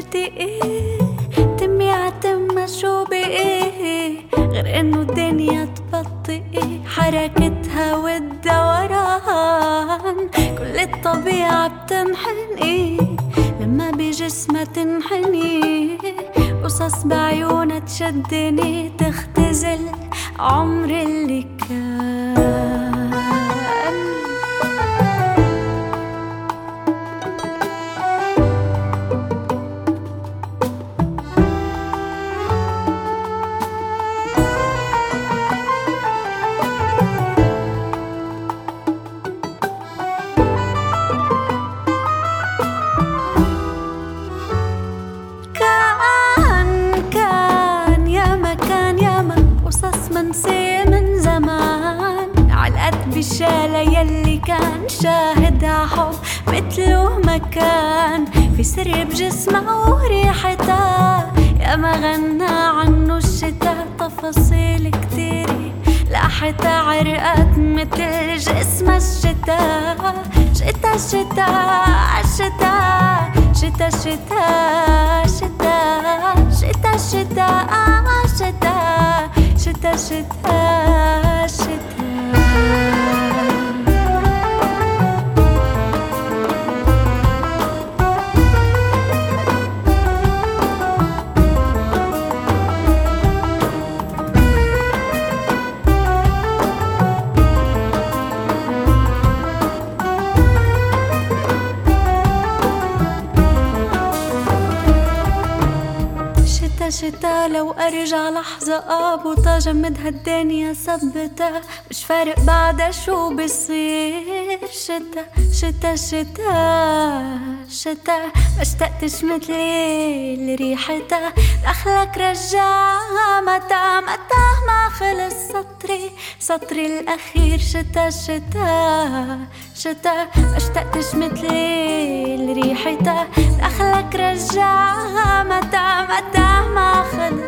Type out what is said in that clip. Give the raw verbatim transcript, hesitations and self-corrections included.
بدي ايه تمي عتم شو بإيه غير انه الدنيا تبطئ حركتها والدوران، كل الطبيعة بتنحني لما بجسمها تنحني، قصص بعيونها تشدني تختزل عمر اللي كان. منسية من زمان علقت بشالة يلي كان شاهدها حب متلو مكان، في سر بجسمها وريحتها يا ما غنى عنه الشتا، تفاصيل كتير لاحتها عرقت متل جسمها الشتا. شتا شتا شتا شتا شتا شتا شتا شتا شتا شتا شتا شتا شتا لو ارجع لحظة ابوطة جمد هالدنيا ثبتها، مش فارق بعدها شو بصير. شتا شتا شتا شتا ما اشتقتش مثلي لريحتها، دخلك رجعها متى متى ما خلص سطري سطري الاخير. شتا شتا شتا ما اشتقتش مثلي لريحتها، دخلك رجعها متى متى ما خلص